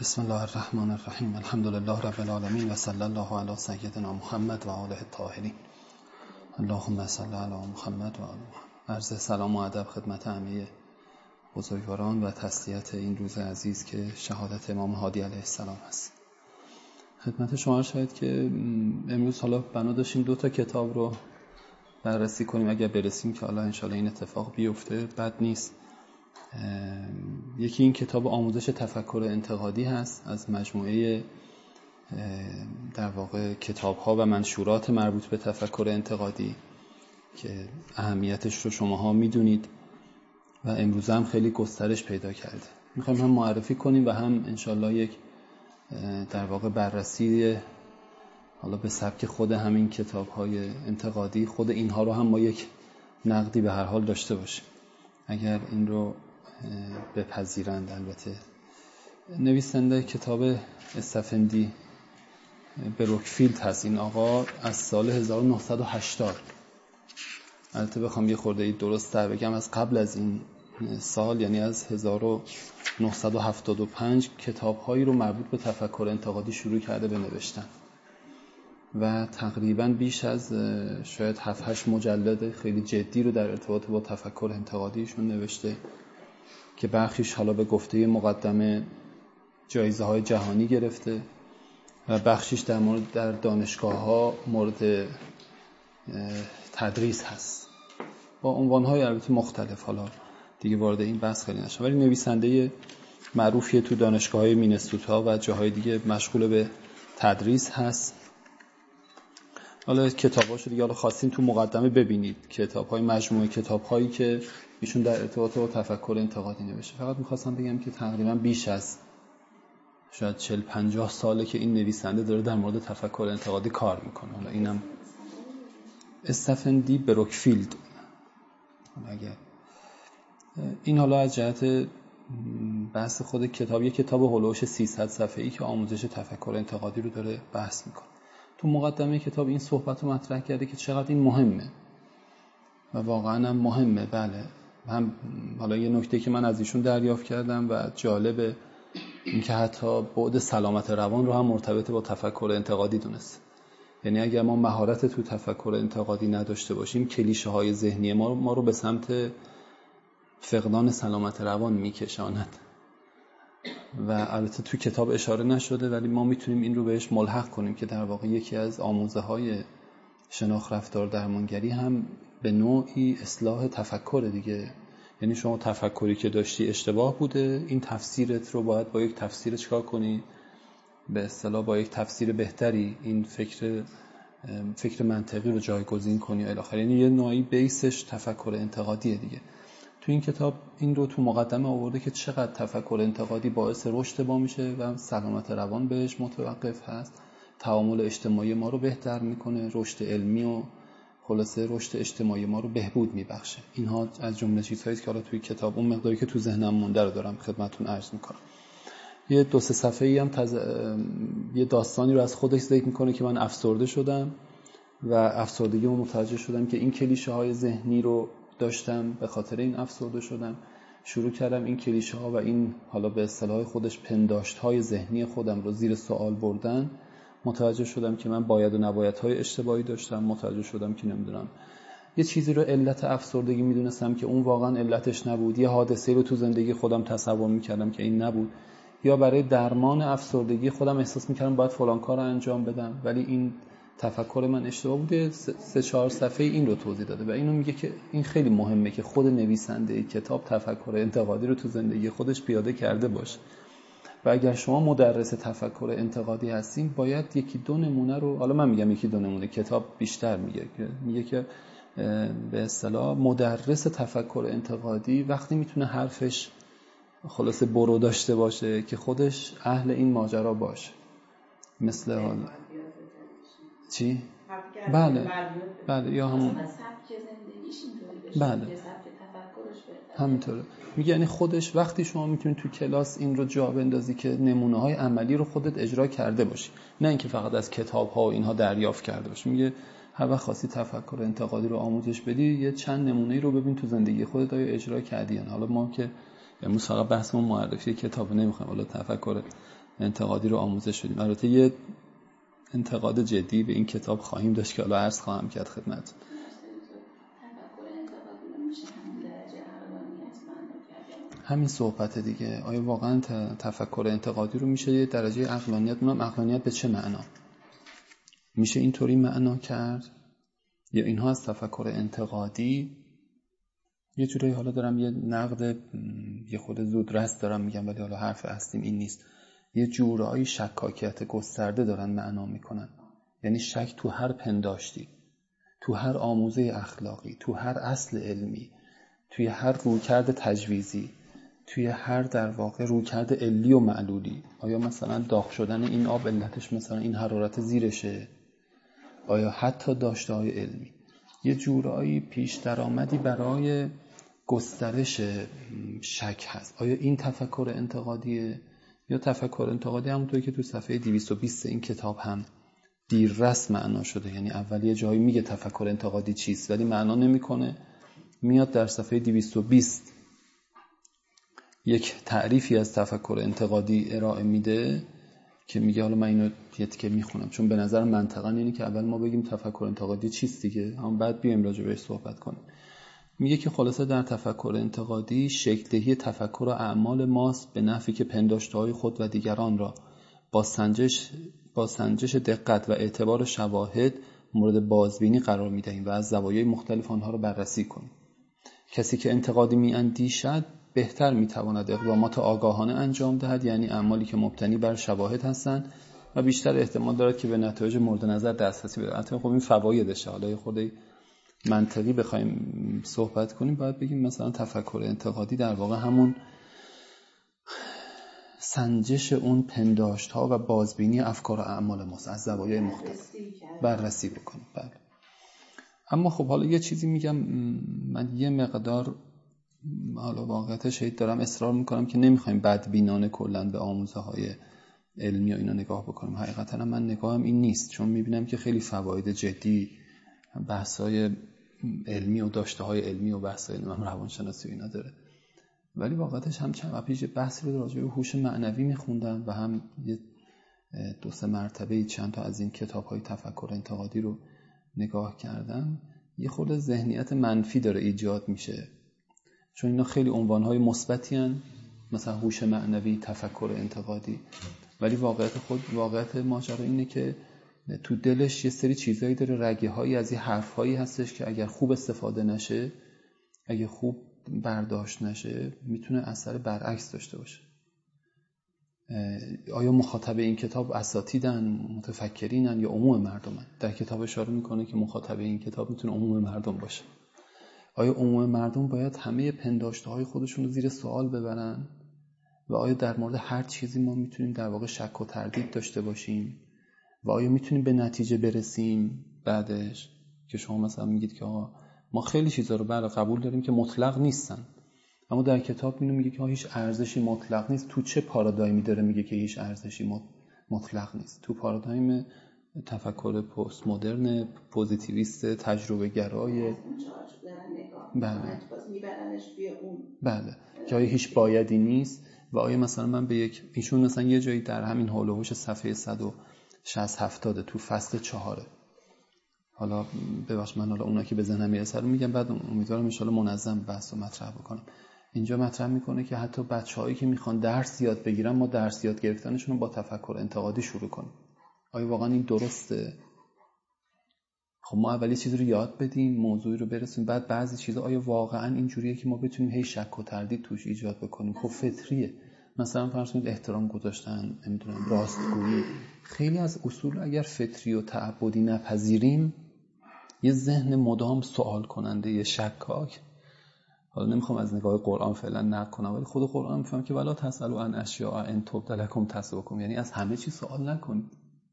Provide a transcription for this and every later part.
بسم الله الرحمن الرحیم. الحمد لله رب العالمین و صلی الله علی سیدنا محمد و آله الطاهرین. اللهم صل علی محمد و آل محمد. عرض سلام و ادب خدمت همه بزرگواران و تسلیت این روز عزیز که شهادت امام هادی علیه السلام است. خدمت شما شاید که امروز حالا بنا داشتیم 2 تا کتاب رو بررسی کنیم، اگر برسیم که الله انشالله این اتفاق بیفته بد نیست. یکی این کتاب آموزش تفکر انتقادی هست از مجموعه در واقع کتاب‌ها و منشورات مربوط به تفکر انتقادی که اهمیتش رو شماها میدونید و امروز هم خیلی گسترش پیدا کرده. میخوایم هم معرفی کنیم و هم انشالله یک در واقع بررسی حالا به سبک خود همین کتاب‌های انتقادی، خود اینها رو هم ما یک نقدی به هر حال داشته باشیم اگر این رو بپذیرند. البته نویسنده کتاب استفندی بروکفیلد هست. این آقا از سال 1980، البته بخوام یه خورده درست تر بگم از قبل از این سال، یعنی از 1975 کتاب‌هایی رو مربوط به تفکر انتقادی شروع کرده به نوشتن و تقریباً بیش از شاید 7-8 مجلد خیلی جدی رو در ارتباط با تفکر انتقادیشون نوشته که برخیش حالا به گفته مقدمه جایزه‌های جهانی گرفته و بخشیش در دانشگاه‌ها مورد تدریس هست با عنوان‌های البته مختلف. حالا دیگه وارد این بحث خیلی نشم، ولی نویسنده معروفیه تو دانشگاه‌های مینسوتا و جاهای دیگه مشغول به تدریس هست. حالا کتاباشو دیگه حالا خواستین تو مقدمه ببینید، کتاب‌های مجموعه کتاب‌هایی که ایشون در ارتباط با تفکر انتقادی نوشته. فقط می‌خواستم بگم که تقریباً بیش از شاید 40-50 ساله که این نویسنده داره در مورد تفکر انتقادی کار میکنه. حالا اینم استفندی بروکفیلد. اگر این حالا از جهت بحث خود کتاب، یک کتاب هولوش 300 صفحه‌ای که آموزش تفکر انتقادی رو داره بحث میکنه. تو مقدمه کتاب این صحبت رو مطرح کرده که چقدر این مهمه و واقعا هم مهمه. بله، هم حالا یه نکته که من از ایشون دریافت کردم و جالبه این که حتی بعد سلامت روان رو هم مرتبط با تفکر انتقادی دونست. یعنی اگر ما مهارت تو تفکر انتقادی نداشته باشیم، کلیشه های ذهنی ما رو به سمت فقدان سلامت روان میکشاند و البته تو کتاب اشاره نشده ولی ما میتونیم این رو بهش ملحق کنیم که در واقع یکی از آموزه های شناخت رفتار درمانگری هم به نوعی اصلاح تفکر دیگه. یعنی شما تفکری که داشتی اشتباه بوده، این تفسیرت رو باید با یک تفسیر چکار کنی؟ به اصطلاح با یک تفسیر بهتری این فکر منطقی رو جایگزین کنی و الی آخر. یعنی یه نوعی بیسش تفکر انتقادیه دیگه. تو این کتاب این رو تو مقدمه آورده که چقدر تفکر انتقادی باعث رشد ما میشه و سلامت روان بهش متوقف هست، تعامل اجتماعی ما رو بهتر میکنه، رشد علمی و خلاصه رشد اجتماعی ما رو بهبود میبخشه. اینها از جمله چیزهایی که حالا توی کتاب اون مقداری که تو ذهنم مونده رو دارم خدمتتون عرض میکنم. یه 2-3 صفحه‌ای هم یه داستانی رو از خودش ذکر میکنه که من افسرده شدم و افسردگیمو متوجه شدم که این کلیشه های ذهنی رو داشتم، به خاطر این افسرده شدم. شروع کردم این کلیشه ها و این حالا به اصطلاح خودش پنداشت های ذهنی خودم رو زیر سوال بردن. متوجه شدم که من باید و نباید های اشتباهی داشتم. متوجه شدم که نمیدونم یه چیزی رو علت افسردگی میدونستم که اون واقعا علتش نبود. یه حادثه رو تو زندگی خودم تصور میکردم که این نبود. یا برای درمان افسردگی خودم احساس میکردم باید فلان کار رو انجام بدم ولی این تفکر من اشتباه بوده. 3-4 صفحه این رو توضیح داده و اینو میگه که این خیلی مهمه که خود نویسنده کتاب تفکر انتقادی رو تو زندگی خودش پیاده کرده باشه و اگر شما مدرس تفکر انتقادی هستین باید 1-2 نمونه رو، حالا من میگم 1-2 نمونه، کتاب بیشتر میگه که به اصطلاح مدرس تفکر انتقادی وقتی میتونه حرفش خلاصه برو داشته باشه که خودش اهل این ماجرا باشه. مثل حال چی؟ بله یا همون سبک زندگیش اینطوری بشه. بله سبک تفکرش بهتره. همینطوره. میگه یعنی خودش وقتی شما میتونی تو کلاس این رو جا بندازی که نمونه های عملی رو خودت اجرا کرده باشی، نه اینکه فقط از کتاب ها و اینها دریافت کرده باشی. میگه هر وقت خواستی تفکر انتقادی رو آموزش بدی یه چند نمونه رو ببین تو زندگی خودت آیا اجرا کردی. حالا ما که امروز فقط بحثمون معرفی کتاب نمیخوایم، حالا تفکر انتقادی رو آموزش بدیم. البته یه انتقاد جدی به این کتاب خواهیم داشت که حالا عرض خواهم کرد خدمت. همین صحبت دیگه، آیا واقعا تفکر انتقادی رو میشه یه درجه عقلانیت، اونم عقلانیت به چه معنا میشه اینطوری معنا کرد، یا اینها از تفکر انتقادی یه جوری، حالا دارم یه نقد یه خود زودرس دارم میگم ولی حالا حرف اصلیم این نیست، یه جورایی شکاکیت گسترده دارن معنا میکنن. یعنی شک تو هر پنداشتی، تو هر آموزه اخلاقی، تو هر اصل علمی، توی هر رویکرد تجویزی، توی هر در واقع رویکرد علی و معلولی. آیا مثلا داغ شدن این آب علتش مثلا این حرارت زیرشه؟ آیا حتی داشته‌های علمی یه جورایی پیش درآمدی برای گسترش شک هست؟ آیا این تفکر انتقادیه؟ یا تفکر انتقادی همونطوری که تو صفحه 220 این کتاب هم دیررس معنا شده، یعنی اول یه جایی میگه تفکر انتقادی چیست ولی معنا نمیکنه، میاد در صفحه 220 یک تعریفی از تفکر انتقادی ارائه میده که میگه، حالا من اینو یه تیکه میخونم چون به نظر منطقاً اینه که اول ما بگیم تفکر انتقادی چیست دیگه، اما بعد بیایم راجع بهش صحبت کنیم. میگه که خلاصه در تفکر انتقادی شکل‌دهی تفکر و اعمال ماست به نحوی که پنداشته‌های خود و دیگران را با سنجش دقت و اعتبار شواهد مورد بازبینی قرار می‌دهیم و از زوایای مختلف آنها را بررسی کنیم. کسی که انتقادی می‌اندیشد بهتر می‌تواند اقدامات آگاهانه انجام دهد، یعنی اعمالی که مبتنی بر شواهد هستند و بیشتر احتمال دارد که به نتایج مورد نظر دسترسی پیدا کنند. خب این فوایدشه. حالا خود منطقی بخوایم صحبت کنیم باید بگیم مثلا تفکر انتقادی در واقع همون سنجش اون پنداشت‌ها و بازبینی افکار و اعمال ماست، از زوایای مختلف بررسی بکنیم. بله. اما خب حالا یه چیزی میگم، من یه مقدار حالا واقعیتش دارم اصرار میکنم که نمیخوایم بدبینانه کلا به آموزه‌های علمی و اینا نگاه بکنیم. حقیقتا من نگاهم این نیست، چون میبینم که خیلی فواید جدی بحث‌های علمی و داشته‌های علمی و بحث‌های روانشناسی و اینا داره. ولی واقعیتش هم چند وقت پیش بحثی رو راجع به هوش معنوی میخوندم و هم یه 2-3 مرتبه چند تا از این کتاب‌های تفکر انتقادی رو نگاه کردم. یه خورده ذهنیت منفی داره ایجاد میشه، چون اینا خیلی عنوان‌های مثبتی هستند، مثلا هوش معنوی، تفکر انتقادی، ولی واقعیت ماجرا اینه که تو دلش یه سری چیزایی داره، رگه‌هایی از این حرف‌هایی هستش که اگر خوب استفاده نشه، اگر خوب برداشت نشه، میتونه اثر برعکس داشته باشه. آیا مخاطب این کتاب اساتیدن، متفکرینن یا عموم مردمن؟ در کتاب اشاره میکنه که مخاطب این کتاب میتونه عموم مردم باشه. آیا عموم مردم باید همه پنداشته‌های خودشون رو زیر سوال ببرن؟ و آیا در مورد هر چیزی ما میتونیم در واقع شک و تردید داشته باشیم؟ و آیا میتونیم به نتیجه برسیم بعدش؟ که شما مثلا میگید که ما خیلی چیزا رو برای قبول داریم که مطلق نیستن، اما در کتاب اینو میگه که هیچ ارزشی مطلق نیست. تو چه پارادایمی داره میگه که هیچ ارزشی مطلق نیست؟ تو پارادایم تفکر پست مدرن پوزیتیویست تجربه گرای. بله. که آیا هیچ بایدی نیست؟ و آیا مثلا من به ایشون مثلا یه جایی در همین حول و حوش صفحه 160-70 تو فصل 4، حالا ببخش من حالا اونا که به ذهنم میرسه رو میگم، بعد امیدوارم ان شاءالله منظم بحث رو مطرح بکنم. اینجا مطرح میکنه که حتی بچه‌هایی که میخوان درس یاد بگیرن، ما درس یاد گرفتنشون رو با تفکر انتقادی شروع کنیم. آیا واقعا این درسته؟ خب ما اولی چیزی رو یاد بدیم، موضوعی رو برسیم، بعد بعضی چیزا آیا واقعا اینجوریه که ما بتونیم هی شک و تردید توش ایجاد بکنیم؟ خب فطریه. مثلا فرض کنید احترام گذاشتن، نمیدونم راستگویی، خیلی از اصول اگر فطری و تعبدی نپذیریم، یه ذهن مدام سوال کننده، یه شکاک. حالا نمیخوام از نگاه قرآن فعلا نقد کنم، ولی خود قرآن میفهم که ولا تسألوا عن اشیاء ان تبد لکم تسؤکم، یعنی از همه چیز سوال نکنید.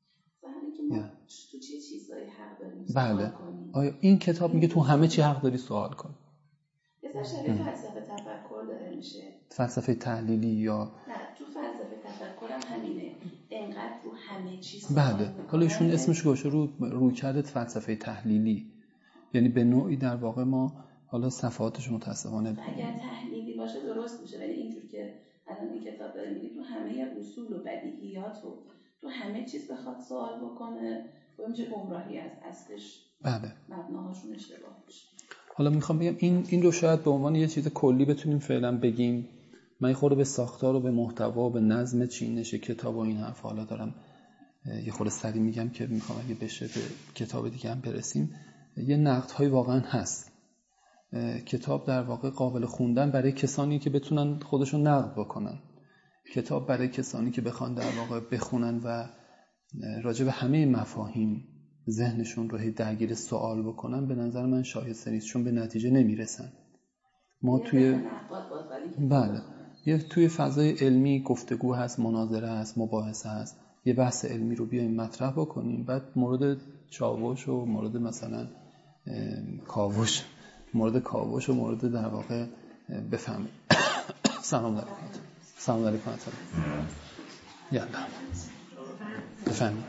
تو چه چیزایی حق داریم سوال کنیم؟ آیا این کتاب میگه تو همه چی حق داری سوال کن؟ یه شبیه فلسفه تفکر داره میشه. فلسفه تحلیلی یا نه، تو فلسفه تفکر هم همینه، انقدر رو همه چیز سوال بله. حالا ایشون اسمش گوشه روی کرده فلسفه تحلیلی، یعنی به نوعی در واقع ما حالا صفحاتش متأسفانه اگر تحلیلی باشه درست میشه، ولی اینجور که الان خوندن این کتاب داره میگه تو همه اصول و بدیهیات و تو همه چیز بخواد سوال بکنه و میشه گمراهی از اصلش. بله. مبناهاشون اشتباه میشه. حالا میخوام بگم این رو شاید به عنوان یه چیز کلی بتونیم فعلا بگیم. من خورده به ساختار و به محتوا و به نظم چینش کتاب و این حرف حالا دارم یه خورده سریع میگم که میخوام اگه بشه به کتاب دیگه هم برسیم. یه نقدهای واقعا هست. کتاب در واقع قابل خوندن برای کسانی که بتونن خودشون نقد بکنن. کتاب برای کسانی که بخوان در واقع بخونن و راجع به همه مفاهیم ذهنشون رو درگیر سوال بکنن به نظر من شایسته نیست، چون به نتیجه نمیرسن. ما توی فضای علمی گفتگو هست، مناظره هست، مباحثه هست، یه بحث علمی رو بیایم مطرح بکنیم، بعد مورد چاوش و مورد مثلا کاوش و مورد در واقع بفهمیم. سلام علیکم. یالا بفهمیم.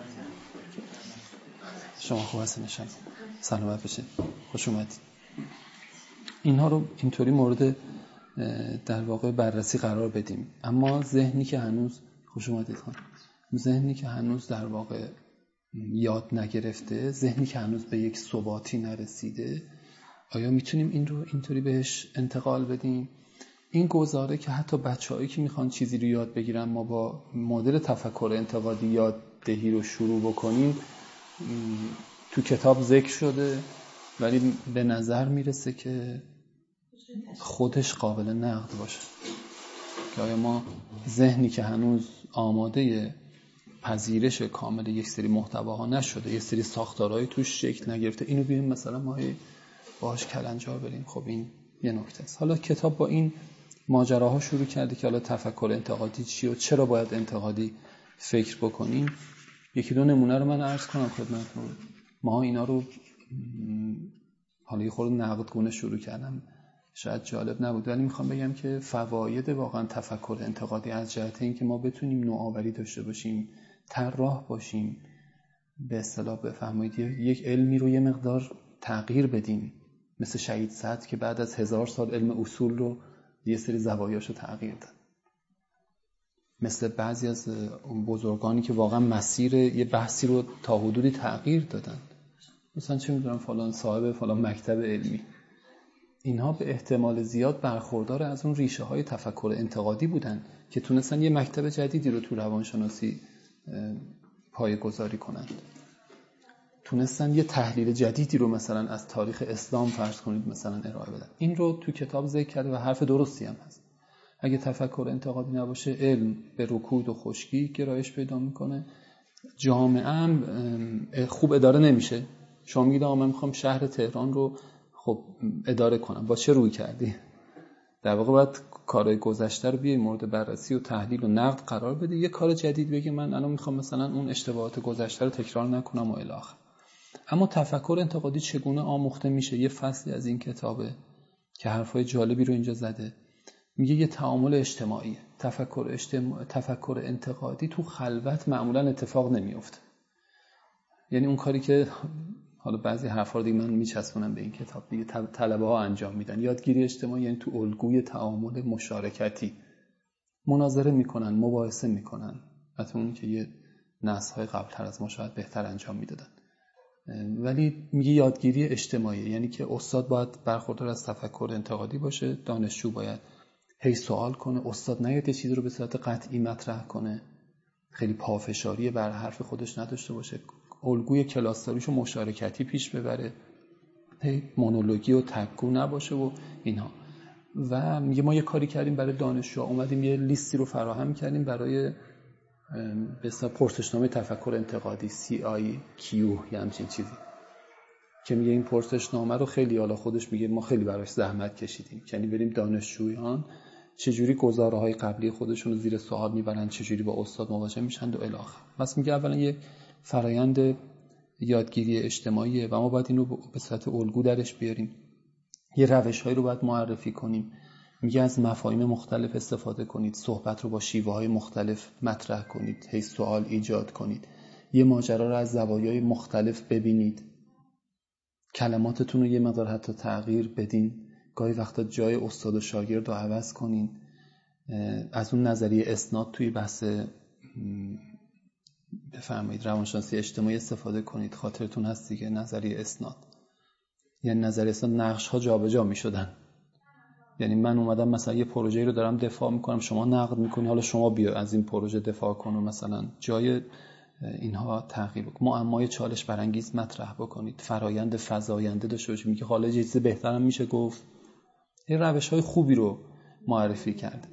شما خوب هستین؟ سلامت باشید، خوش اومدید. اینها رو اینطوری مورد در واقع بررسی قرار بدیم. اما ذهنی که هنوز در واقع یاد نگرفته، ذهنی که هنوز به یک ثباتی نرسیده، آیا میتونیم این رو اینطوری بهش انتقال بدیم؟ این گزاره که حتی بچه‌هایی که میخوان چیزی رو یاد بگیرن ما با مدل تفکر انتقادی یاددهی رو شروع بکنیم تو کتاب ذکر شده، ولی به نظر میرسه که خودش قابل نقد باشه. که آیا ما ذهنی که هنوز آماده پذیرش کامل یک سری محتواها نشده، یک سری ساختارهای توش شکل نگرفته، اینو بیایم مثلا ما باهاش کلنجار بریم. خب این یه نکته است. حالا کتاب با این ماجراها شروع کرده که حالا تفکر انتقادی چیه و چرا باید انتقادی فکر بکنیم. یکی دو نمونه رو من عرض کنم خدمتتون. ما اینا رو حالا یه خورده نقدگونه شروع کردم، شاید جالب نبود، ولی میخوام بگم که فواید واقعا تفکر انتقادی از جهت این که ما بتونیم نوآوری داشته باشیم، طراح باشیم، به اصطلاح بفرمایید یک علمی رو یه مقدار تغییر بدیم، مثل شهید صدر که بعد از 1000 سال علم اصول رو یه سری زوایاشو تغییر داد، مثل بعضی از بزرگانی که واقعا مسیر یه بحثی رو تا حدودی تغییر دادن، مثلا چه میدونم فلان صاحب فلان مکتب علمی. اینها به احتمال زیاد برخوردار از اون ریشه های تفکر انتقادی بودن که تونستن یه مکتب جدیدی رو تو روانشناسی پایه‌گذاری کنند، تونستن یه تحلیل جدیدی رو مثلا از تاریخ اسلام فرض کنید مثلا ارائه بدن. این رو تو کتاب ذکر کرده و حرف درستی هم هست. اگه تفکر انتقادی نباشه علم به رکود و خشکی گرایش پیدا میکنه، جامعه هم خوب اداره نمیشه. شما میگید آقا من میخوام شهر تهران رو خب اداره کنم، با چه روی کردی؟ در واقع باید کارهای گذشته رو بیای مورد بررسی و تحلیل و نقد قرار بده، یه کار جدید بگی من الان میخوام مثلا اون اشتباهات گذشته رو تکرار نکنم و الی آخر. اما تفکر انتقادی چگونه آموخته میشه؟ یه فصلی از این کتابه که حرفای جالبی رو اینجا زده. میگه یه تعامل اجتماعی. تفکر انتقادی تو خلوت معمولا اتفاق نمیفته. یعنی اون کاری که حالا بعضی حرفا رو دیگه من میچسبونم به این کتاب دیگه طلبه ها انجام میدن، یادگیری اجتماعی، یعنی تو الگوی تعامل مشارکتی مناظره میکنن، مباحثه میکنن، حتی اون که یه نسل‌های قبل‌تر از ما شاید بهتر انجام میدادن. ولی میگه یادگیری اجتماعی، یعنی که استاد باید برخوردار از تفکر انتقادی باشه، دانشجو باید هی سوال کنه، استاد نیاد یه چیزی رو به صورت قطعی مطرح کنه، خیلی پافشاری بر حرف خودش نداشته باشه، الگوی کلاس‌داریشو مشارکتی پیش ببره، هی مونولوژی و تک‌گو نباشه و اینها. و میگه ما یه کاری کردیم برای دانشجوها، اومدیم یه لیستی رو فراهم کردیم برای به اصطلاح پرسشنامه تفکر انتقادی CIQ یا همچین چیزی، که میگه این پرسشنامه رو خیلی، حالا خودش میگه ما خیلی براش زحمت کشیدیم، یعنی بریم دانشجویان چجوری گزاره‌های قبلی خودشون رو زیر سوال میبرن، چجوری با استاد مواجه میشن و الی آخر. پس میگه اولا یه فرایند یادگیری اجتماعیه و ما باید اینو به صورت الگو درش بیاریم، یه روش‌هایی رو باید معرفی کنیم. میگه از مفاهیم مختلف استفاده کنید، صحبت رو با شیوه‌های مختلف مطرح کنید، هی سوال ایجاد کنید، یه ماجرا رو از زوایای مختلف ببینید، کلماتتون رو یه مقدار حتی تغییر بدین، گاهی وقتا جای استاد و شاگرد رو عوض کنین، از اون نظریه اسناد توی بحث بفرمایید روانشناسی اجتماعی استفاده کنید. خاطرتون هست دیگه نظریه اسناد، یعنی نظریه اسناد نقش ها جابجا می‌شدن. یعنی من اومدم مثلا یه پروژه‌ای رو دارم دفاع می‌کنم، شما نقد می‌کنی، حالا شما بیا از این پروژه دفاع کن و مثلا جای اینها تغییر بکن، معمای چالش برانگیز مطرح بکنید، فرایند فزاینده داشته باشید. میگه حالا یه چیز بهترم میشه گفت. این روش‌های خوبی رو معرفی کرده.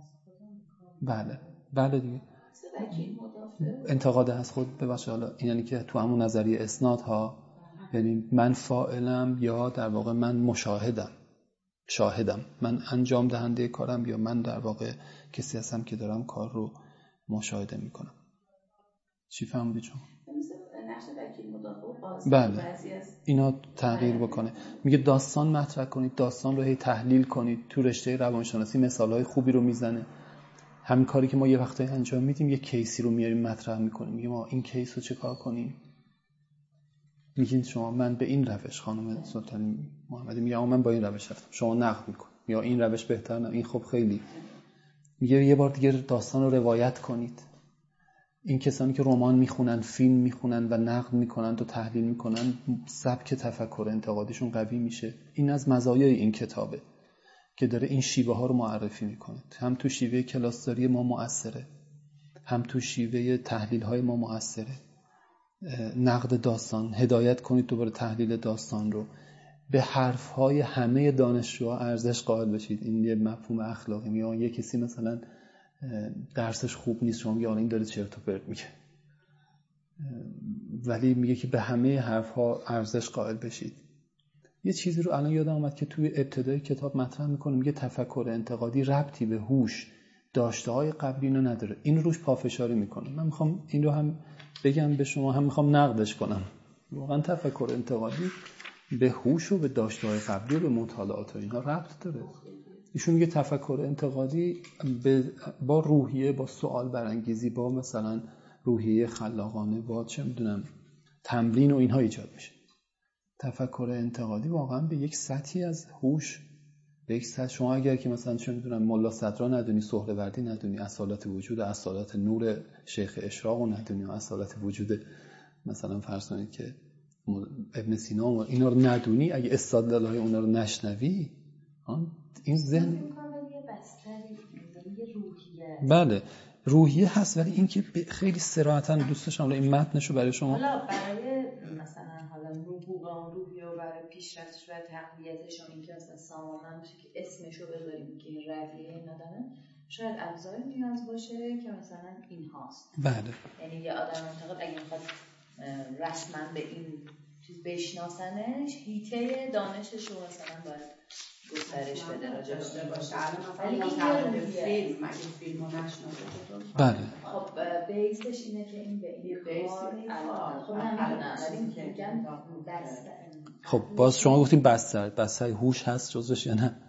بله دیگه. انتقاد از خود ببخشید، حالا این یعنی که تو همون نظریه اسنادها، یعنی من فاعلم یا در واقع من شاهدم، من انجام دهنده کارم یا من در واقع کسی هستم که دارم کار رو مشاهده میکنم. چی فهمیدی شما؟ نقش وکیل مدافع و قاضی بله. اینا تغییر بکنه. میگه داستان مطرح کنید، داستان رو هی تحلیل کنید. تو رشته روانشناسی مثالهای خوبی رو میزنه. همین کاری که ما یه وقتایی انجام میدیم، یه کیسی رو میاریم مطرح میکنیم، میگیم ما این کیس رو چه کار کنیم. میگین شما من به این روش، خانم سلطانی محمدی میگه من با این روش رفتم، شما نقد میکنید یا این روش بهتر نه، این خب خیلی. میگه یه بار دیگه داستان رو روایت کنید. این کسانی که رمان میخونن، فیلم میخونن و نقد میکنن و تحلیل میکنن، سبک تفکر انتقادیشون قوی میشه. این از مزایای این کتابه که داره این شیوه ها رو معرفی میکنه. هم تو شیوه کلاسداری ما مؤثره، هم تو شیوه تحلیل های ما مؤثره. نقد داستان، هدایت کنید دوباره تحلیل داستان رو. به حرف های همه دانشجوها ارزش قائل بشید. این یه مفهوم اخلاقی. میگه یه کسی مثلا درسش خوب نیست، شما میگه این داره چرت و پرت میگه، ولی میگه که به همه حرف ها ارزش قائل بشید. یه چیزی رو الان یادم اومد که توی ابتدای کتاب مطرح میکنه، میگه تفکر انتقادی ربطی به هوش داشته های قبلی اینو نداره. این روش پافشاری میکنه. من میخوام این رو هم بگم به شما، هم میخوام نقدش کنم. واقعا تفکر انتقادی به هوش و به داشته های قبلی و به مطالعات و اینها ربط داره. ایشون میگه تفکر انتقادی با روحیه، با سوال برانگیزی، با مثلا روحیه خلاقانه، با چه میدونم تمرین و اینها ایجاد میشه. تفکر انتقادی واقعا به یک سطحی از هوش، به یک سطح، شما اگر که مثلا چه میدونم ملا صدرا ندونی، سهروردی ندونی، اصالت وجود، اصالت نور شیخ اشراق ندونی، و اصالت وجود مثلا فرض کنید که ابن سینا و اینا رو ندونی، اگه استدلال‌های اونا رو نشنوی، این ذهن بله روحیه هست، ولی این که خیلی صراحتاً دوست داشتم این متنشو برای شما، حالا برای مثلا حالا روحیه و برای پیشرفتش و تقویتش و اینکه مثلا سامانه باشه که اسمشو بذاریم که این رویه ندارن، شاید ابزاری نیاز باشه که مثلا این هاست. بله. یعنی یه آدم منتقد اگه میخواد رسما به این چیز بشناسنش، هیته دانشش رو مثلا باید گسترش بده راجع به باشه. ولی این فیلمو نشناسه چطور؟ بله. خب بیسش اینه که این به این کار خب نمیدونم، ولی میگم بستر. خب باز شما گفتیم بستر هوش هست جزوش یا نه؟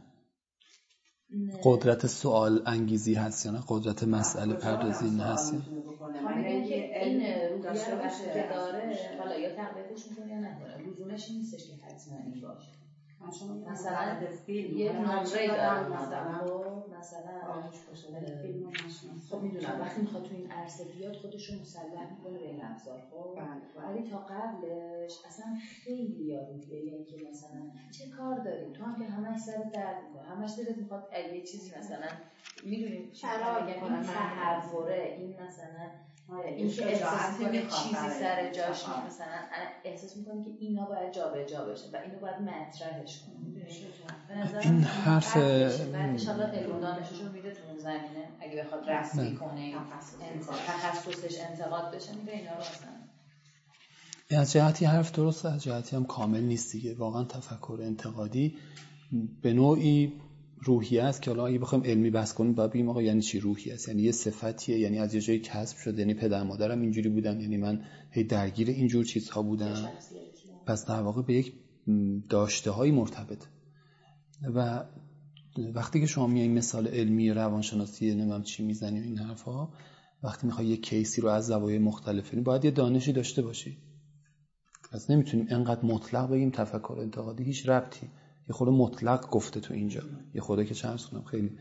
قدرت سوال انگیزی هست یا نه؟ قدرت مسئله پردازی هست یا نه؟ میگن که این روحیه رو وقتی که داره حالا یا تقویتش میکنه یا نکنه، لزومش نیستش که حتما این باشه. مثلا یه نمره دارم مثلا خب میدونم وقتی میخواد تو این عرصه بیاد خودش رو مسلح میکنه به این ابزار. خب ولی تا قبلش اصلا خیلی یادگیریه، یعنی که مثلا چه کار داریم تو هم که همش سرت درد میکنه، همش دلت میخواد یه چیزی مثلا میدونید چرا میگن این تحوره، این مثلا این که احساس میکنه چیزی سر جاش نیست، مثلا احساس میکنه که اینا باید جابجا بشه و اینو باید مطرحش کنه. این حرف بعدش حالا علم دانشش رو میده تو اون زمینه، اگه بخواد رسمی کنه تخصصش انتقاد بشه میده اینا رو مثلا. از جهتی حرف درسته، از جهتی هم کامل نیست دیگه. واقعا تفکر انتقادی به نوعی روحیه است که حالا اگه بخوایم علمی بحث کنیم باید بگیم آقا یعنی چی روحیه است. یعنی یه صفتیه، یعنی از یه جایی کسب شده، یعنی پدر مادرم اینجوری بودن، یعنی من هی درگیر اینجور چیزها بودم، پس در واقع به یک داشته‌های مرتبط. و وقتی که شما میایین مثال علمی روانشناسی نمیدونم چی میزنیم این حرفا، وقتی میخوای یه کیسی رو از زوایای مختلف ببینی باید یه دانشی داشته باشی. پس نمیتونیم انقدر مطلق بگیم تفکر انتقادی هیچ ربطی، یه خورده مطلق گفته تو اینجا، یه خورده که چند سونم خیلی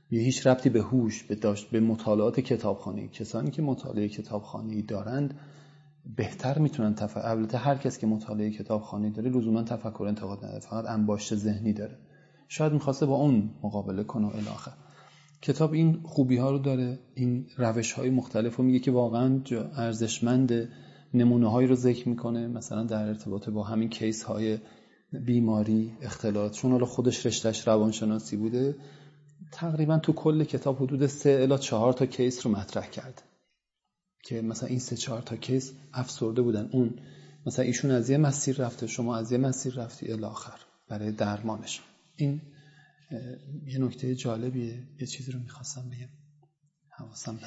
یه هیچ ربطی به هوش به مطالعات کتابخوانی. کسانی که مطالعه کتابخوانی دارند بهتر میتونن البته هر کس که مطالعه کتابخوانی داره لزوما تفکر انتقاد نداره، فقط انباشت ذهنی داره، شاید میخواسته با اون مقابله کنه و الی آخر. کتاب این خوبی ها رو داره، این روش های مختلف رو میگه که واقعا ارزشمند. نمونه هایی رو ذکر میکنه مثلا در ارتباط با همین کیس های بیماری اختلالات، چون حالا خودش رشتهش روانشناسی بوده، تقریبا تو کل کتاب حدود 3 الی 4 تا کیس رو مطرح کرد که مثلا این 3-4 تا کیس افسرده بودن، اون مثلا ایشون از یه مسیر رفته، شما از یه مسیر رفتی الی آخر برای درمانش. این یه نکته جالبیه. یه چیزی رو میخواستم بگم حواسم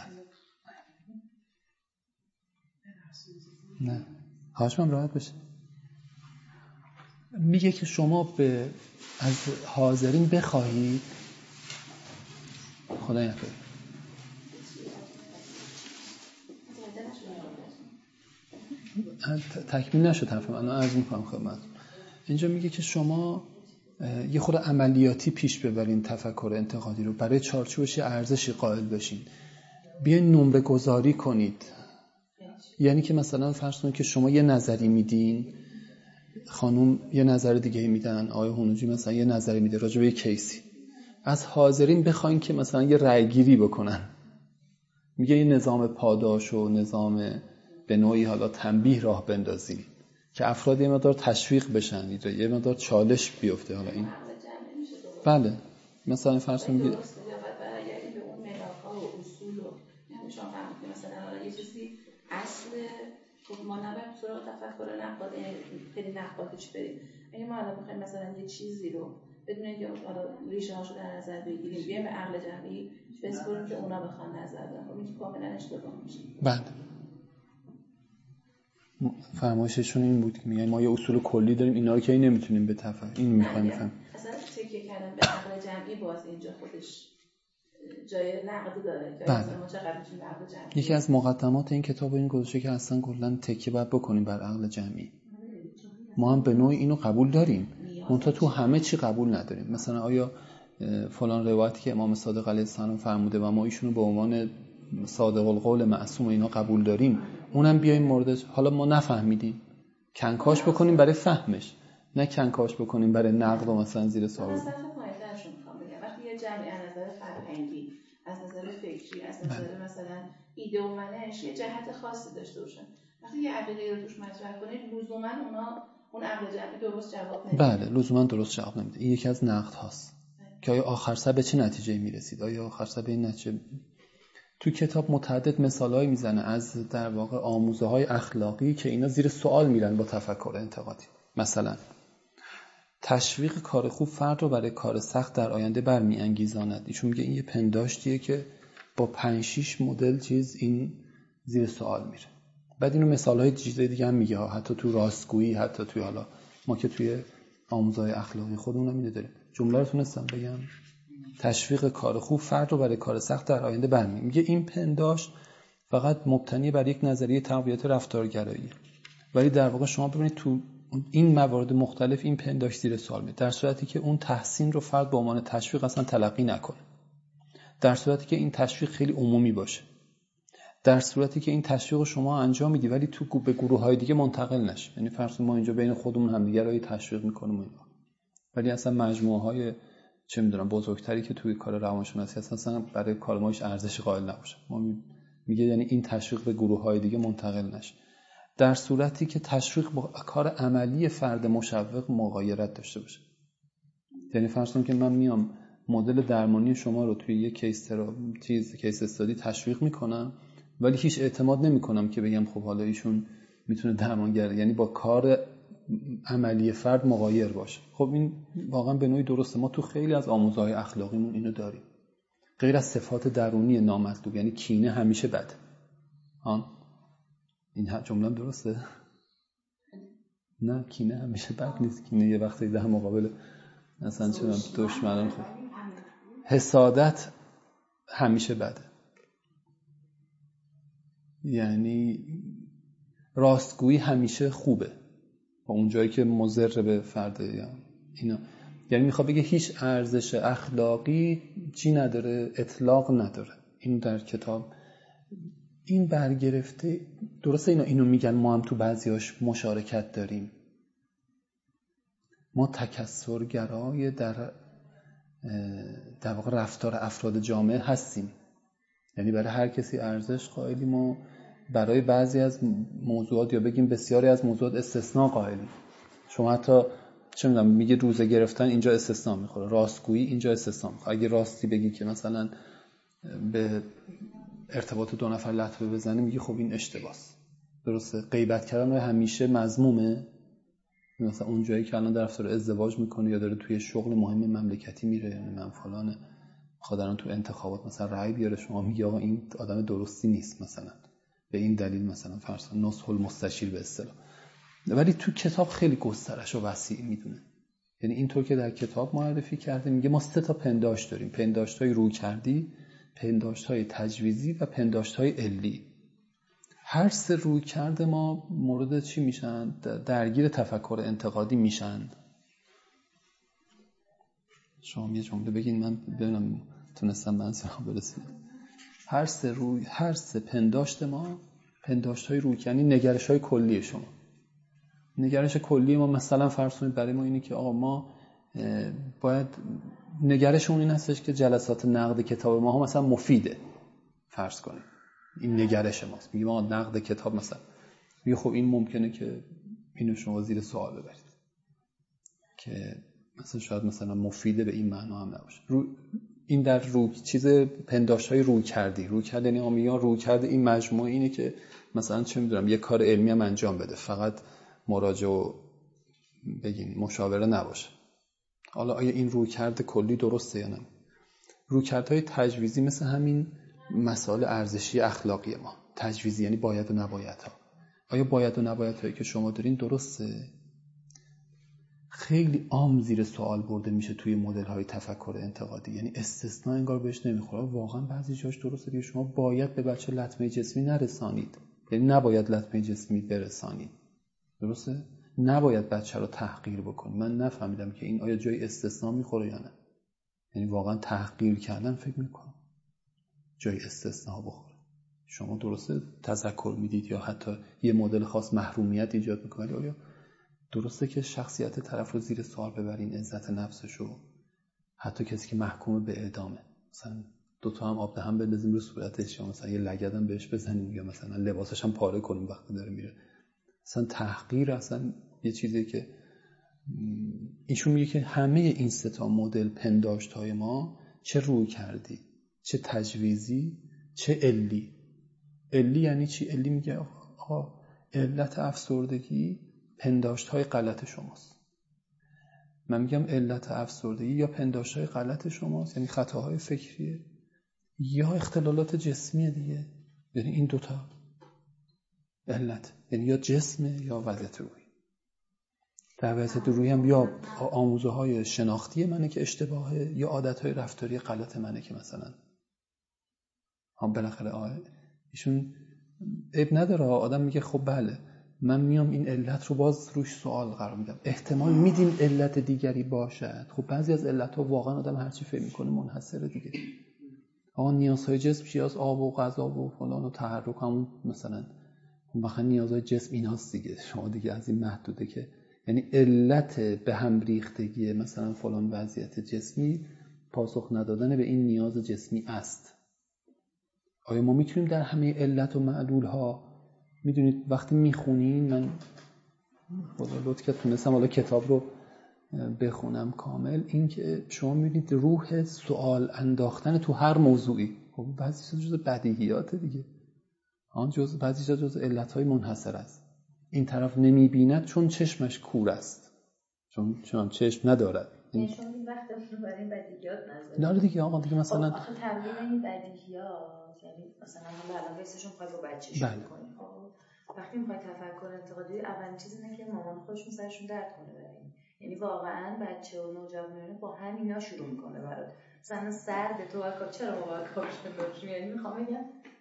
نه حاجمم راحت بشه. میگه که شما از حاضرین بخواهید خدا نکنه تکمیل نشد حرفم، الان عرض میکنم خدمت. اینجا میگه که شما یه خود عملیاتی پیش ببرین تفکر انتقادی رو، برای چارچوبش ارزشی قائل بشین، بیاین نمره گذاری کنید. یعنی که مثلا فرض کنید که شما یه نظری میدین، خانوم یه نظر دیگه میدن، آقای هنوجی مثلا یه نظری میده راجع به یه کیسی، از حاضرین بخواین که مثلا یه رأی گیری بکنن. میگه این نظام پاداش و نظام به نوعی حالا تنبیه راه بندازین که افراد یه مقدار تشویق بشن، یه مقدار چالش بیفته. حالا این بله مثلا فرض کنید به اون ملاک‌ها و اصول و نمی‌شون فهمید مثلا حالا یه چیزی اصل خب ما نباید سراغ تفکر نقاد خیلی نقادیش بریم. اگه ما الان بخوایم مثلا یه چیزی رو بدون اینکه حالا ریشه‌هاشو در نظر بگیریم بیایم به عقل جمعی بسپریم که اونا بخوان نظر بدن، خب این کاملا اشتباه میشه. بله فرمایششون این بود که میگن ما یه اصول کلی داریم، اینا رو که نمیتونیم به تفکر این میخوایم بفهم. اصلا تکیه کردن به عقل جمعی باز اینجا خودش جای نقد داره که مثلا ما چقدر میتونیم عقل جمعی. یکی از مقدمات این کتاب این گذاشته که اصلا کلا تکیه باید بکنیم بر عقل جمعی. ما هم به نوعی اینو قبول داریم، منتها تو همه چی قبول نداریم. مثلا آیا فلان روایتی که امام صادق علیه السلام فرموده و ما ایشونو به عنوان صادق القول معصوم و اینا قبول داریم، اونم بیایم موردش حالا ما نفهمیدیم کنکاش بکنیم برای فهمش، نه کنکاش بکنیم برای نقد و مثلا زیر سوال. مثلا پایین‌ترشون میخوام بگم وقتی یه جمعی از نظر فرهنگی، از نظر فکری، از نظر مثلا ایده و منش یه جهت خاصی داشته باشن، وقتی یه عقیده رو توش مطرح کنید لزوما اون عقل جمعی درست جواب نمیده. بله لزوما درست جواب نمیده. این یکی از نقد هاست که آیا آخر سر به چه نتیجه میرسید، آیا آخر سر به این نتیجه. تو کتاب متعدد مثالایی میزنه از در واقع آموزه‌های اخلاقی که اینا زیر سوال میرن با تفکر انتقادی. مثلا تشویق کار خوب فرد رو برای کار سخت در آینده برمی‌انگیزاند. ایشون میگه این یه پنداشتیه که با 5-6 مدل چیز این زیر سوال میره. بعد اینو مثال‌های چیزای دیگه هم میگه، حتی تو راستگویی، حتی توی حالا ما که توی آموزه‌های اخلاقی خودمون هم اینو داریم. جمله رو تونستم بگم؟ تشویق کار خوب فرد رو برای کار سخت در آینده برمی. میگه این پنداشت فقط مبتنی بر یک نظریه تقویت رفتارگرایی، ولی در واقع شما ببینید تو این موارد مختلف این پنداشت زیر سوال میاد، در صورتی که اون تحسین رو فرد به عنوان تشویق اصلا تلقی نکنه، در صورتی که این تشویق خیلی عمومی باشه، در صورتی که این تشویق رو شما انجام میدی ولی تو به گروه‌های دیگه منتقل نشه. یعنی فرض ما اینجا بین خودمون همدیگه رو تشویق میکنیم اینا، ولی اصلا مجموعه‌های چه میدونم بزرگتری که توی کار روانشناسی اصلا برای کار ما هیچ ارزشی قائل نباشه. ما میگه یعنی این تشویق به گروه‌های دیگه منتقل نشه، در صورتی که تشویق با کار عملی فرد مشوق مغایرت داشته باشه. یعنی فرض کنید که من میام مدل درمانی شما رو توی یک کیس استادی تشویق میکنم ولی هیچ اعتماد نمیکنم که بگم خب حالا ایشون میتونه درمانگر، یعنی با کار عملی فرد مغایر باشه. خب این واقعا به نوعی درسته. ما تو خیلی از آموزه‌های اخلاقیمون اینو داریم، غیر از صفات درونی نامطلوب، یعنی کینه همیشه بده. این جمله درسته؟ نه کینه همیشه بد نیست. کینه یه وقتی در مقابل مثلا چه دشمنان خوب. حسادت همیشه بده، یعنی راستگویی همیشه خوبه با اون جایی که مضر به فرد یا اینا. یعنی میخواد بگه هیچ ارزش اخلاقی چی نداره، اطلاق نداره. این در کتاب این برگرفته. درسته اینو میگن، ما هم تو بعضیاش مشارکت داریم. ما تکثرگرای در واقع رفتار افراد جامعه هستیم. یعنی برای هر کسی ارزش قائلیم و برای بعضی از موضوعات یا بگیم بسیاری از موضوعات استثناء قائلیم. شما حتی چه میدونم میگه روزه گرفتن اینجا استثناء میخوره، راستگویی اینجا استثناء میخوره. اگه راستی بگی که مثلا به ارتباط دو نفر لطمه بزنه، میگه خب این اشتباهه. درسته؟ غیبت کردن همیشه مذمومه. مثلا اون جایی که الان طرف داره ازدواج میکنه یا داره توی شغل مهم مملکتی میره، یعنی من فلانه خودم تو انتخابات مثلا رأی بیاره، شما میگی آقا این آدم درستی نیست مثلا به این دلیل، مثلا فرض کن نصح المستشیر به اصطلاح. ولی تو کتاب خیلی گسترش و وسیع میدونه. یعنی اینطور که در کتاب معرفی کرده، میگه ما 3 تا پنداشت داریم: پنداشت‌های رویکردی، پنداشت‌های تجویزی و پنداشت‌های علی. هر 3 رویکرد ما مورد چی میشن؟ درگیر تفکر انتقادی میشن. شما یه جمله بگین من ببینم تونستم منظورم برسونم. هر 3 پنداشت ما، پنداشت‌های رویکردی، نگرش‌های کلی شما. نگرش کلی ما مثلا فرض کنید برای ما اینه که آقا ما باید نگرشمون این هستش که جلسات نقد کتاب ما مثلا مفیده. فرض کنید این نگرش ماست. میگیم آقا نقد کتاب مثلا، میگه خب این ممکنه که اینو شما زیر سوال ببرید که مثلا شاید مثلا مفیده به این معنا هم نباشه. این در چیز پنداشت‌های روی کردی یعنی آمیان روی کرده این مجموعه اینه که مثلا چه میدونم یه کار علمی هم انجام بده، فقط مراجعه و بگین مشاوره نباشه. حالا آیا این رویکرد کلی درسته یا نه؟ رویکردهای تجویزی مثل همین مسائل ارزشی اخلاقی ما. تجویزی یعنی باید و نبایدها. آیا باید و نبایدهایی که شما دارین درسته؟ خیلی عام زیر سوال برده میشه توی مدل‌های تفکر انتقادی. یعنی استثناء انگار بهش نمیخوره. واقعا بعضی جاش درسته که شما باید به بچه لطمه جسمی نرسانید، یعنی نباید لطمه جسمی برسانید. درسته؟ نباید بچه رو تحقیر بکنید. من نفهمیدم که این آیا جای استثناء میخوره یا نه. یعنی واقعا تحقیر کردن فکر میکنم جای استثناء بخوره. شما درسته تذکر میدید یا حتی یه مدل خاص محرومیت ایجاد میکنید، آیا درسته که شخصیت طرف رو زیر سوال ببرین، عزت نفسشو، حتی کسی که محکوم به اعدامه مثلا 2 تا هم آب دهن بندازیم رو صورتش، یا مثلا یه لگدم بهش بزنیم، یا مثلا لباسش هم پاره کنیم وقتی داره میره. اصلا تحقیر اصلا یه چیزی که ایشون میگه که همه این 3 تا مدل پنداشت‌های ما، چه روی کردی، چه تجویزی، چه علی. علی یعنی چی؟ علی میگه آقا علت افسردگی پنداشت‌های غلط شماست. من میگم علت افسردگی یا پنداشت‌های غلط شماست، یعنی خطاهای فکریه، یا اختلالات جسمیه دیگه. یعنی این 2 تا علت، یعنی یا جسمه یا وضعیت روحی. در وضعیت روحی هم یا آموزه‌های شناختی منه که اشتباهه، یا عادت‌های رفتاری غلط منه که مثلا هم بالاخره ایشون عیب نداره. آدم میگه خب بله من میام این علت رو باز روش سوال قرار میدم، احتمال میدیم علت دیگری باشد. خب بعضی از علت‌ها واقعا آدم هرچی فکر میکنه منحصره دیگه. نیازهای جسم چی هست؟ آب و غذا و فلان و تحرک، همون مثلا واقعا نیازهای جسم ایناست دیگه. شما دیگه از این محدوده که یعنی علت به هم ریختگی مثلا فلان وضعیت جسمی پاسخ ندادن به این نیاز جسمی است. آیا ما میتونیم در همه علت و معلول ها، میدونید وقتی میخونین، من خدا لطف کرد تونستم حالا کتاب رو بخونم کامل، این که شما میبینید روح سوال انداختن تو هر موضوعی، خب بعضی چیزا جز بدیهیات دیگه، بعضی چیزا جز علتهای منحصر است. این طرف نمیبیند چون چشمش کور است، چون چشم ندارد. یعنی شما این وقت رو برای این بدیهیات نذارید. نه دیگه آقا دیگه مثلا آخه تبدیل این بدیهیات، یعنی مثلا حالا الان بسشون می‌خوای با بچه‌ش کنی، خب وقتی می‌خوای تفکر انتقادی، اولین چیز اینه که مامان خودشون سرشون درد کنه برای این. یعنی واقعا بچه و نوجوانان با همینا شروع می‌کنه برات. مثلا سرد تو چرا ما باید کارش کنیم؟ یعنی می‌خوام بگم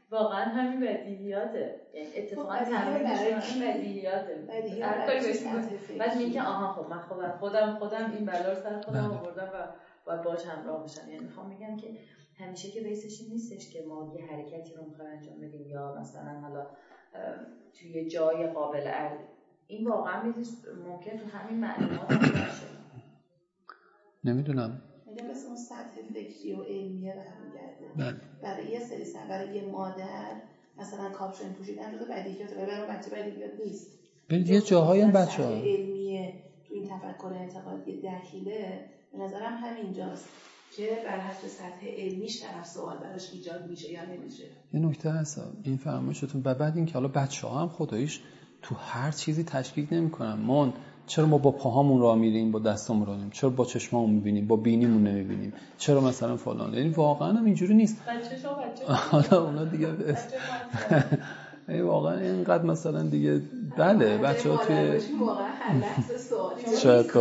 واقعا همین بدیهیاته، یعنی اتفاقا تمرینش بدیهیاته. هر کاری بهش میگه بعد میگه آها خب من خودم این بلا رو سر خودم آوردم و باید باهاش همراه بشم. یعنی میخوام بگم که همیشه که بیسش این نیستش که ما یه حرکتی رو میخوایم انجام بدیم یا مثلا حالا توی جای قابل این واقعا ممکن تو همین معلومات باشه. نمیدونم میگم مثل اون سطح فکری و علمیه برمیگرده. برای یه سری برای یه مادر مثلا کاپشن پوشیدن جزو بدیهیات، برای بچه بدیهیات نیست. یه جاهایی هم بچه‌ها علمیه تو این تفکر انتقادی دخیله به نظرم همینجاست که بر حسب سطح علمیش طرف سوال براش ایجاد میشه یا نمیشه. یه نکته هست این فرمایشتون. و بعد این که حالا بچه‌ها هم خداییش تو هر چیزی تشکیک نمی‌کنن. چرا ما با پاهامون راه میریم، با دستامون راه نمیریم؟ چرا با چشمامون می‌بینیم، با بینیمون نمی‌بینیم؟ چرا مثلا فلان؟ یعنی واقعا هم اینجوری نیست. بچه حالا اونا دیگه ای واقعا اینقدر مثلا دیگه بله بچه‌ها توی واقعا هر لحظه سوالی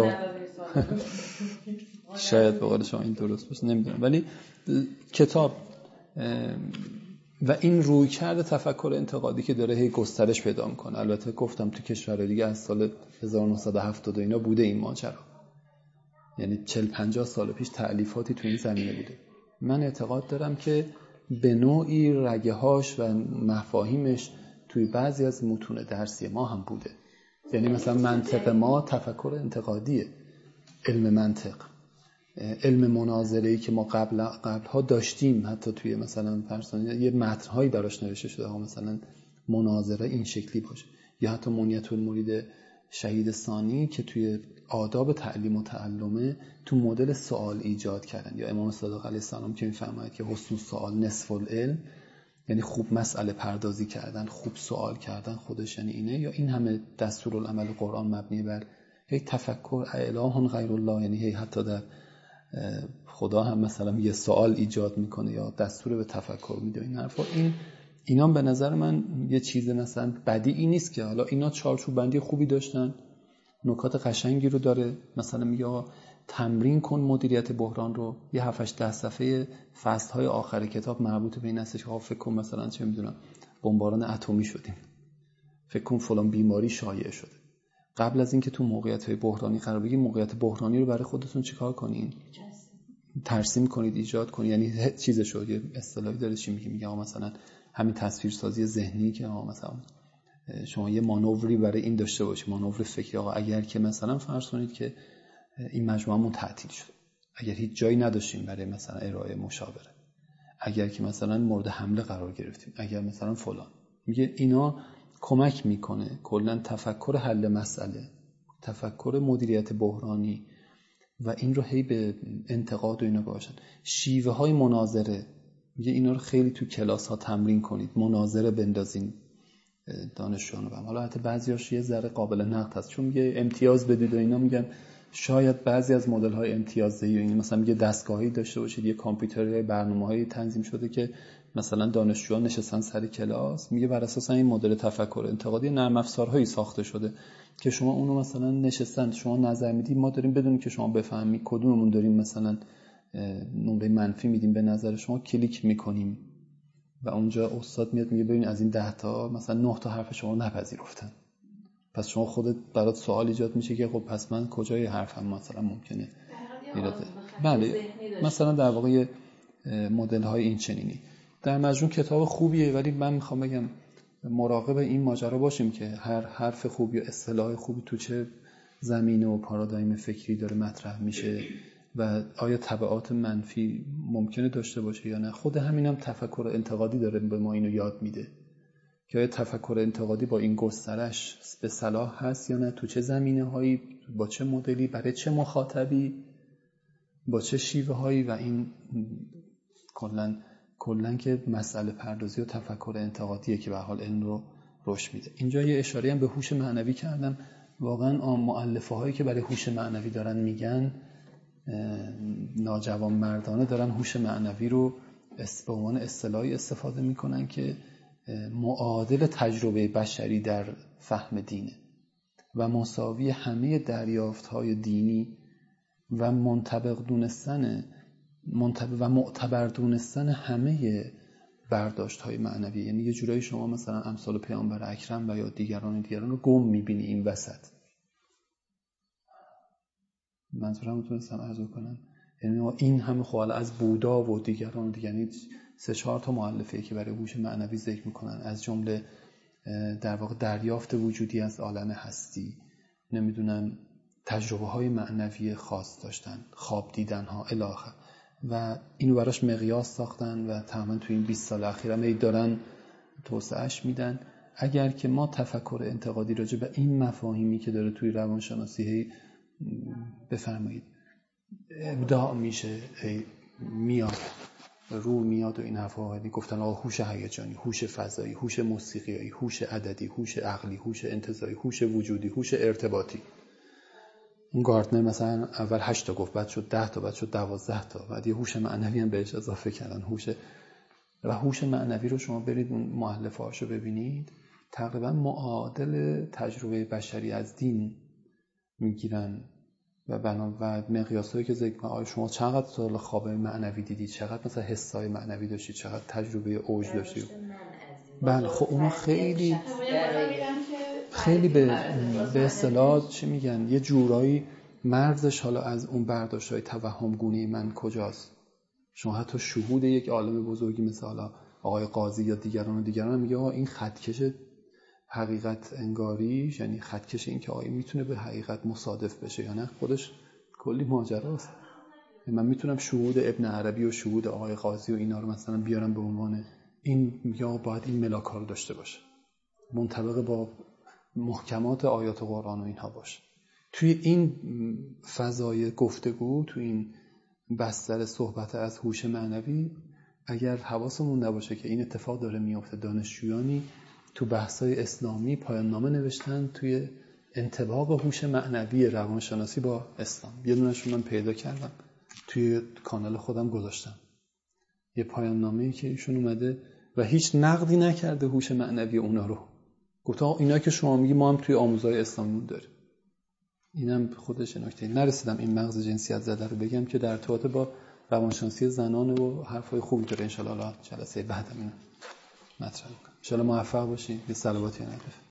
شاید به قول شما این درست باشه نمیدونم، ولی کتاب و این رویکرد تفکر انتقادی که داره هی گسترش پیدا میکنه. البته گفتم تو کشور دیگه از سال 1970 اینا بوده این ماجرا، یعنی 40-50 سال پیش تألیفاتی تو این زمینه بوده. من اعتقاد دارم که به نوعی رگه‌هاش و مفاهیمش توی بعضی از متون درسی ما هم بوده. یعنی مثلا منطق ما تفکر انتقادیه، علم منطق، علم مناظره‌ای که ما قبلها داشتیم، حتی توی مثلا فرضاً یه متن‌هایی براش نوشته شده ها مثلا مناظره این شکلی باشه، یا حتی منیت المرید شهید ثانی که توی آداب تعلیم و تعلمه تو مدل سوال ایجاد کردن، یا امام صادق علیه السلام که میفرماید که حسن السؤال نصف العلم، یعنی خوب مسئله پردازی کردن، خوب سوال کردن خودش یعنی اینه. یا این همه دستورالعمل قرآن مبنی بر یک تفکر اله غیر الله، یعنی هی حتی در خدا هم مثلا یه سوال ایجاد میکنه یا دستور به تفکر میده. این حرفا اینا به نظر من یه چیز مثلا بدیعی نیست که حالا اینا چارچوب بندی خوبی داشتن، نکات قشنگی رو داره. مثلا میگه تمرین کن مدیریت بحران رو، یه 7-8 صفحه فصل‌های آخر کتاب مربوط به این هستش که فکر کن مثلا چه میدونم بمباران اتمی شدیم، فکر کن فلان بیماری شایع شده. قبل از اینکه تو موقعیت‌های بحرانی قرار بگیرید، موقعیت بحرانی رو برای خودتون چیکار کنین؟ ترسیم کنید، ایجاد کنید. یعنی چیزش رو یه اصطلاحی داره چی میگه مثلا همین تصویرسازی ذهنی که مثلا شما یه مانوری برای این داشته باشید، مانور فکری. آقا اگر که مثلا فرض کنید که این مجموعمون تعطیل شد، اگر هیچ جایی نداشتیم برای مثلا ارائه مشاوره، اگر که مثلا مورد حمله قرار گرفتیم، اگر مثلا فلان، میگه اینا کمک میکنه کلا تفکر حل مسئله، تفکر مدیریت بحرانی و این رو هی به انتقاد و اینا باشن. شیوه های مناظره، میگه اینا رو خیلی تو کلاس ها تمرین کنید، مناظره بندازین دانشجویان رو. حالا حتی بعضیاش یه ذره قابل نقد هست، چون میگه امتیاز بدید و اینا، میگن شاید بعضی از مدل های امتیازدهی، یعنی مثلا میگه دستگاهی داشته باشید، یه کامپیوتری، برنامه‌های تنظیم شده که مثلا دانشجویان نشستن سر کلاس، میگه بر اساس این مدل تفکر انتقادی نرم افزارهایی ساخته شده که شما اونو مثلا نشستن شما نظر میدید، ما داریم بدون که شما بفهمید کدوممون داریم مثلا نمره منفی میدیم به نظر شما، کلیک میکنیم و اونجا استاد میاد میگه ببین از این 10 تا مثلا 9 تا حرف شما نپذیرفتن، پس شما خودت برات سوال ایجاد میشه که خب پس من کجای حرفم مثلا ممکنه ایراده. بله مثلا در واقع مدل های این چنینی در مجموع کتاب خوبیه، ولی من میخوام بگم مراقب این ماجرا باشیم که هر حرف خوب یا اصطلاح خوبی تو چه زمینه و پارادایم فکری داره مطرح میشه و آیا تبعات منفی ممکنه داشته باشه یا نه. خود همینم تفکر انتقادی داره به ما اینو یاد میده که آیا تفکر انتقادی با این گسترش به صلاح هست یا نه، تو چه زمینه هایی، با چه مدلی، برای چه مخاطبی، با چه شیوه هایی، و این کلن که مسئله پردازی و تفکر انتقادیه که به حال علم رو رشد میده. اینجا یه اشاره هم به هوش معنوی کردم. واقعا مؤلفه هایی که برای هوش معنوی دارن میگن ناجوان مردانه دارن هوش معنوی رو به عنوان اصطلاحی استفاده میکنن که معادل تجربه بشری در فهم دینه و مساوی همه دریافت‌های دینی و منطبق دونستن و معتبر دونستن همه برداشت‌های معنوی. یعنی یه جورایی شما مثلا امثال پیامبر اکرم و یا دیگران رو گم می‌بینی این وسط. منظورم میتونستم عرض کنم یعنی این همه خوال از بودا و دیگران یعنی 3-4 تا مؤلفه‌ای که برای هوش معنوی ذکر میکنن، از جمله در واقع دریافت وجودی از عالم هستی، نمیدونم تجربه های معنوی خاص داشتن، خواب دیدن ها الی آخر، و اینو براش مقیاس ساختن و تماما تو این 20 سال اخیر هم دارن توسعهش میدن. اگر که ما تفکر انتقادی راجع به این مفاهیمی که داره توی روانشناسی بفرمایید ابداع میشه میاد و این حرفا گفتن آقا هوش هیجانی، هوش فضایی، هوش موسیقیایی، هوش عددی، هوش عقلی، هوش انتزاعی، هوش وجودی، هوش ارتباطی. اون گارتنر مثلا اول 8 تا گفت، بعد شد 10 تا، بعد شد 12 تا، بعد یه هوش معنوی هم بهش اضافه کردن. هوش معنوی رو شما برید اون مؤلفه‌هاشو ببینید، تقریبا معادل تجربه بشری از دین میگیرن و مقیاسایی که ذکر کنم، شما چقدر سال خواب معنوی دیدید، چقدر مثلا حسای معنوی داشتید، چقدر تجربه اوج داشتید. بله خب اونا خیلی به اصطلاح چی میگن، یه جورایی مرزش حالا از اون برداشت‌های توهمگونی من کجاست. شما حتی شهود یک عالم بزرگی مثل حالا آقای قاضی یا دیگران میگه این خطکش حقیقت انگاریش، یعنی خطکش این که آیا میتونه به حقیقت مصادف بشه یا نه، خودش کلی ماجراست. من میتونم شهود ابن عربی و شهود آقای قاضی و اینا رو مثلا بیارم به عنوان این، یا باید این ملاک‌ها رو داشته باشه، منطبق با محکمات آیات قرآن و اینها باشه. توی این فضای گفتگو، توی این بستر صحبت از هوش معنوی، اگر حواسمون نباشه که این اتفاق داره میفته، دانشجویانی تو بحث‌های اسلامی پایان نامه نوشتن توی انطباق هوش معنوی روانشناسی با اسلام. یه دونه‌شون من پیدا کردم توی کانال خودم گذاشتم، یه پایان نامه‌ای که ایشون اومده و هیچ نقدی نکرده هوش معنوی اونا رو، گفت آقا اینا که شما میگی ما هم توی آموزهای اسلامی داریم. اینم خودش نکته. نرسیدم این مغز جنسیت زده رو بگم که در ارتباط با روانشناسی زنان و حرفای خوبی داره. ان شاء الله جلسه بعدم اینو مطرح می‌کنم. ان شاء الله موفق باشید. یه صلواتی نداره.